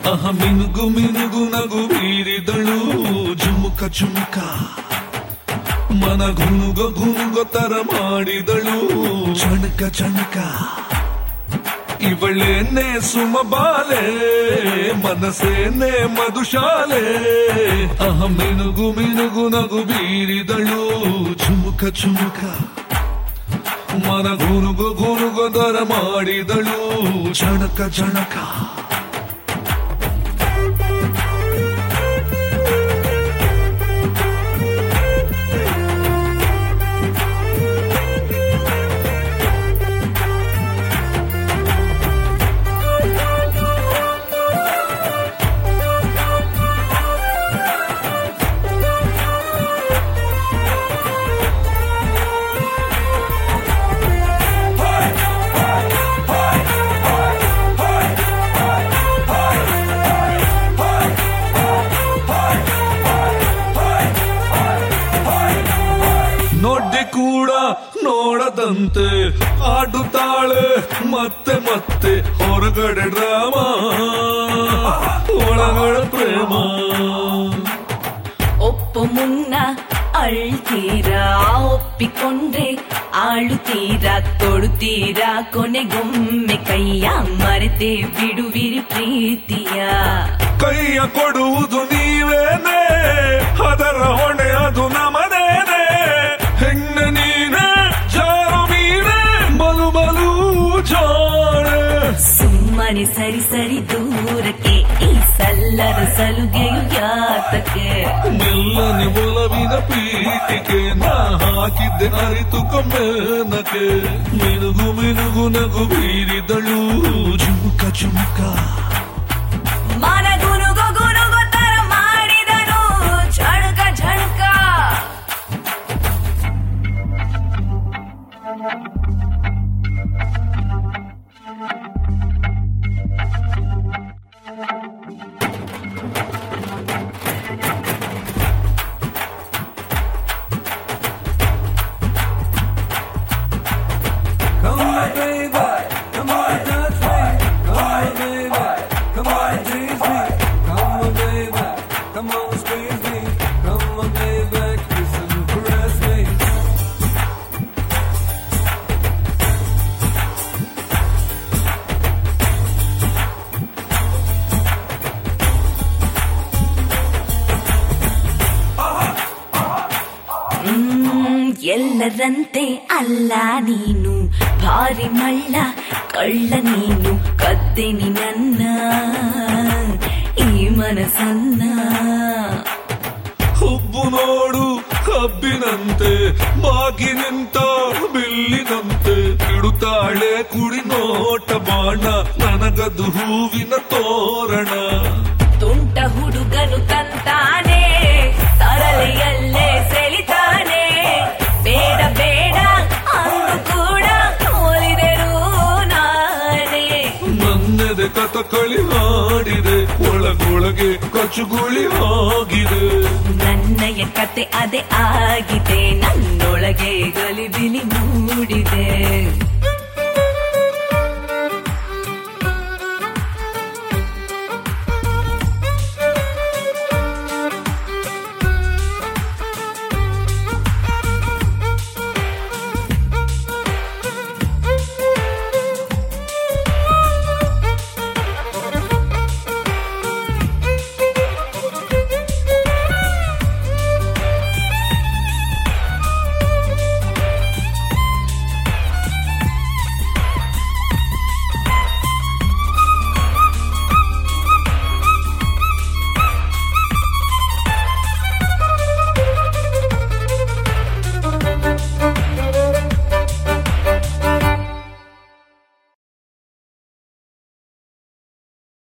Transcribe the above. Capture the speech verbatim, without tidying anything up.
ಅಹ ಮಿನುಗು ಮಿನುಗು ನಗು ಬೀರಿದಳು ಜುಮುಕ ಜುಮುಕ ಮನ ಗುನುಗ ಗುನುಗ ತರ ಮಾಡಿದಳು ಚಣಕ ಚಣಕ ಇವಳೇನೆ ಸುಮಬಾಲೆ ಮನಸ್ಸೇನೆ ಮಧುಶಾಲೆ ಅಹ ಮಿನುಗು ಮಿನುಗು ನಗು ಬೀರಿದಳು ಝುಮುಕ ಝುಮುಕ ಮನ ಗುನುಗು ಗುನುಗು ತರ ಮಾಡಿದಳು ಚಣಕ ಚಣಕ ನೋಡ್ದೆ ಕೂಡ ನೋಡದಂತೆ ಆಡುತ್ತಾಳೆ ಮತ್ತೆ ಮತ್ತೆ ಹೊರಗಡೆ ಡ್ರಾಮಾ ಒಳಗಡೆ ಪ್ರೇಮ ಒಪ್ಪ ಮುನ್ನ ಅಳ್ತೀರಾ ಒಪ್ಪಿಕೊಂಡ್ರೆ ಆಳುತ್ತೀರಾ ತೊಡುತ್ತೀರಾ ಕೊನೆಗೊಮ್ಮೆ ಕೈಯ ಮರೆತೆ ಬಿಡುವಿರಿ ಪ್ರೀತಿಯ ಕೈಯ ಕೊಡುವುದು ನೀವೇನೆ ಅದರ ಹೊಣೆ ಅದು ನಮನೇನೆ ಹೆಣ್ಣೆ ನೀನೆ ಜಾರು ನೀನೆ ಬಲು ಬಲು ಜಾಣೆ ಸುಮ್ಮನೆ ಸರಿ ಸರಿ ದೂರಕ್ಕೆ ಈ ಸಲ್ಲದ ಸಲುಗೆಯು ಯಾತಕ್ಕೆ ಮೆಲ್ಲನೆ ಒಲವಿನ ಪೀಠಿಗೆ ನಾ ಹಾಕಿದ್ದೆ ಅರಿತು ಕಮ್ಮೆನಕ್ಕೆ ಮಿನುಗು ಮಿನುಗು ನಗು ಬೀರಿದಳು ಜುಮುಕ ಜುಮುಕ ಮನ ಗುನುಗು ಗುನುಗು ತರ ಮಾಡಿದನು ಝಣಕ ಝಣಕ ಎಲ್ಲರಂತೆ ಅಲ್ಲ ನೀನು ಭಾರಿ ಮಳ್ಳ ಕಳ್ಳ ನೀನು ಕದ್ದೆನಿ ನನ್ನ ಈ ಮನಸ್ಸನ್ನ ಹುಬ್ಬು ನೋಡು ಕಬ್ಬಿನಂತೆ ಬಾಗಿ ನಿಂತ ಬಿಲ್ಲಿನಂತೆ ಇಡುತ್ತಾಳೆ ಕುಡಿ ನೋಟ ಬಾಣ ನನಗದು ಹೂವಿನ ತೋರಣ ತುಂಟ ಹುಡುಗನು ತಂತಾನೆ ತರಲೆಯಲ್ಲೇ ಸೆಳಿತಾನೆ ಬೇಡ ಬೇಡ ಅಂದು ಕೂಡ ಒಲಿದರು ನಾನೇ ನನ್ನೆದೆ ಕಥಕಳಿ ಹಾಡಿದೆ ಒಳಗೊಳಗೆ ಕಚುಗುಳಿ ಆಗಿದೆ ನನ್ನಯ ಕತೆ ಅದೇ ಆಗಿದೆ ನನ್ನೊಳಗೆ ಗಲಿಬಿಲಿ ಮೂಡಿದೆ